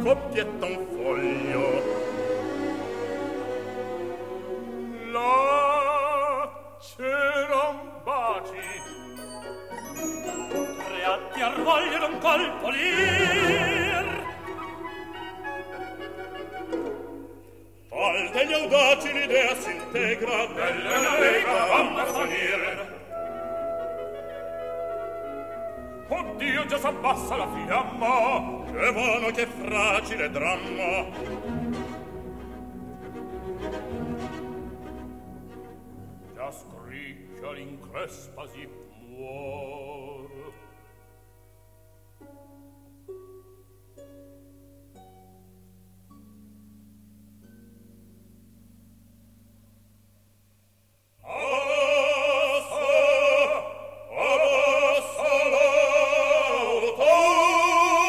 scoppietta un foglio. Là c'eran baci, tre atti al voglio d'un colpo lir. Al degli audaci l'idea s'integra, delle navega vamma salire. Oddio, già s'abbassa la fiamma, che vano, che fragile dramma. Già scricchia l'increspa si muove.